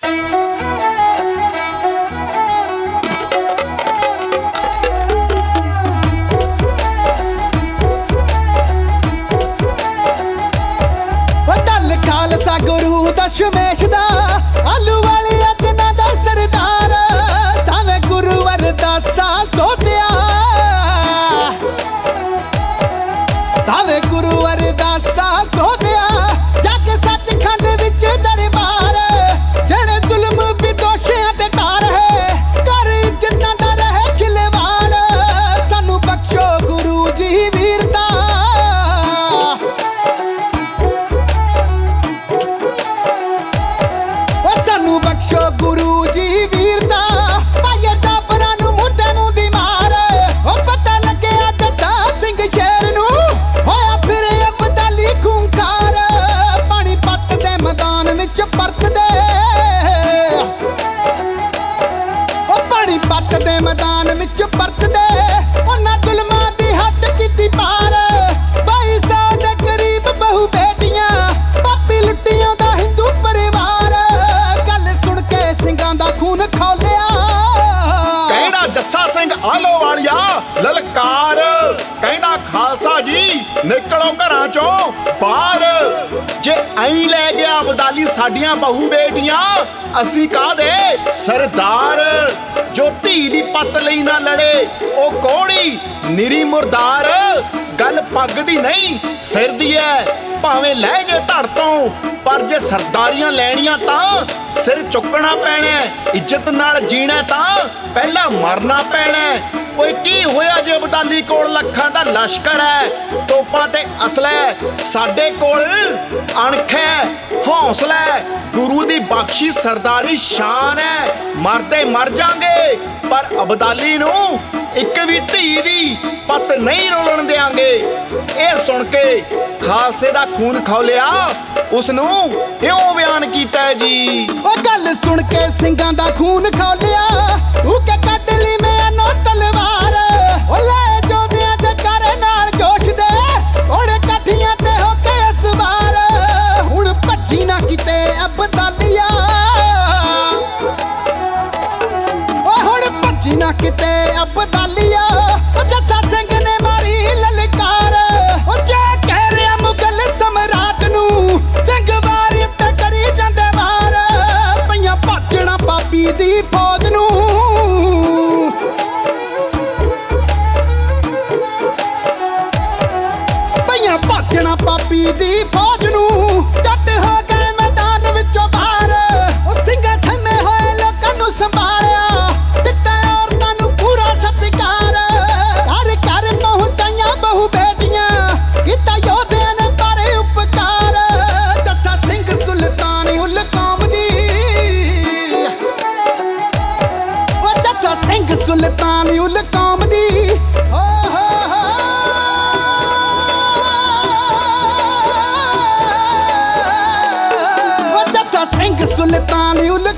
खालसा गुरु दशमेश दा आलू वाली अजना दा सरदार सावे गुरुवर दासा सोतिया सावे गुरुवर दासा सोतिया जाके सचखंड विच दरबार जेड़े जुल्म भी दोषियां ते तार है कर इज्जतां दा रहे खिलवाड़ सानू बख्शो गुरु जी वीरता बख्शो गुरु जी वीरता पाइए जापरा नू मुद्दे मुंह दी मार ओ पता लगे जट्टा सिंह शेर नू होया फिर अबदाली खूंखार पानी पत दे मैदान विच परतदे ओ पानी पत दे मैदान विच परतदे उन्हां जुल्मां दी हद कीती पार 2200 दे करीब बहु बेटियां पापी लुट्टियां दा हिंदू परिवार ਸਿੰਘਾਂ ਦਾ ਖੂਨ ਖੌਲਿਆ ਕਹਿੰਦਾ ਜੱਸਾ ਸਿੰਘ ਆਲੋਵਾਲੀਆ ਲਲਕਾਰ ਕਹਿੰਦਾ ਖਾਲਸਾ ਜੀ ਨਿਕਲੋ ਘਰਾਂ ਚੋਂ ਬਾਹਰ ਜੇ ਐਂ ਲੈ ਗਿਆ ਅਬਦਾਲੀ ਸਾਡੀਆਂ ਬਹੂ ਬੇਟੀਆਂ ਅਸੀਂ ਕਾਹਦੇ ਸਰਦਾਰ ਜੋ ਧੀ ਦੀ ਪੱਤ ਲਈ ਨਾ ਲੜੇ ਉਹ ਕੋਹੜੀ ਨਿਰੀ ਮੁਰਦਾਰ ਗੱਲ ਪੱਗ ਦੀ ਨਹੀਂ ਸਿਰ ਦੀ ਐ ਭਾਵੇਂ ਲੈ ਜੇ ਧੜ ਤੋਂ ਪਰ ਜੇ ਸਰਦਾਰੀਆਂ ਲੈਣੀਆਂ ਤਾਂ ਸਿਰ ਚੁੱਕਣਾ ਪੈਣਾ ਇੱਜ਼ਤ ਨਾਲ ਜੀਣਾ ਤਾਂ ਪਹਿਲਾਂ ਮਰਨਾ ਪੈਣਾ ਓਏ ਕੀ ਹੋਇਆ ਜੇ ਅਬਦਾਲੀ ਕੋਲ ਲੱਖਾਂ ਦਾ ਲਸ਼ਕਰ ਹੈ ਤੋਪਾਂ ਤੇ ਅਸਲੇ ਸਾਡੇ ਕੋਲ ਅਣਖ ਹੈ ਹੌਸਲਾ ਗੁਰੂ ਦੀ ਬਖਸ਼ੀ ਸਰਦਾਰੀ ਸ਼ਾਨ ਹੈ ਮਰਦੇ ਮਰ ਜਾਾਂਗੇ ਪਰ ਅਬਦਾਲੀ ਨੂੰ ਇੱਕ ਵੀ ਧੀ ਦੀ ਪੱਤ ਨਹੀਂ ਰੋਲਣ ਦਿਆਂਗੇ ਇਹ ਸੁਣ ਕੇ ਖਾਲਸੇ ਦਾ ਖੂਨ ਖੌਲਿਆ ਉਸ ਨੂੰ ਇਉਂ ਬਿਆਨ ਕੀਤਾ ਜੀ ਉਹ ਗੱਲ ਸੁਣ ਕੇ ਸਿੰਘਾਂ ਦਾ ਖੂਨ ਖੌਲਿਆ ਤੂੰ ਕੇ ਕੱਢ ਲਈ ਮੈਨੂੰ ਤਲਵਾਰ ਉਹ ਲੈ ਜੋਦਿਆਂ ਦੇ ਕਰ ਨਾਲ ਜੋਸ਼ ਦੇ ਔਰ ਕਾਠੀਆਂ ਤੇ ਹੋ ਕੇ ਸਵਾਰ ਹੁਣ ਭੱਜੀ ਨਾ ਕਿਤੇ ਅਬਦਾਲੀਆ ਉਹ ਹੁਣ ਭੱਜੀ ਨਾ ਕਿਤੇ ਅਬਦਾਲੀਆ ਜੱਸਾ ਸਿੰਘ ਨੇ ਮਾਰੀ ਲਲਕਾਰ ਉਹ ਜੇ ਕਹਿ ਰਿਹਾ ਮੁਗਲ ਸਮਰਾਟ ਨੂੰ ਸਿੰਘ ਵਾਰ ਉੱਤੇ ਕਰੀ ਜਾਂਦੇ ਵਾਰ ਪਈਆਂ ਭਾਜਣਾ ਪਾਪੀ ਦੀ ਫੌਜ ਨੂੰ ਪਈਆਂ ਭਾਜਣਾ ਪਾਪੀ ਦੀ ਫੌਜ ਨੂੰ ਜੱਟ ਹੋ ਗਏ ਮੈਦਾਨ ਵਿੱਚੋਂ ਬਾਹਰ ਉਹ ਸਿੰਘਾਂ ਥੰਮੇ ਹੋਏ ਲੋਕਾਂ ਨੂੰ ਸੰਭਾਲਿਆ ਦਿੱਤਾ ਔਰਤਾਂ ਨੂੰ ਪੂਰਾ ਸਤਿਕਾਰ ਘਰ ਘਰ ਪਹੁੰਚਾਈਆਂ ਬਹੂ ਬੇਟੀਆਂ ਕੀਤਾ ਯੋਧਿਆਂ ਨੇ ਪਰ ਉਪਕਾਰ ਜੱਸਾ ਸਿੰਘ ਸੁਲਤਾਨ ਉਲ ਕੌਮ ਦੀ ਉਹ ਜੱਸਾ ਸਿੰਘ ਸੁਲਤਾਨ ਉਲ ਕੌਮ ਦੀ ਸਿੰਘ ਸੁਲਤਾਨ ਉਲ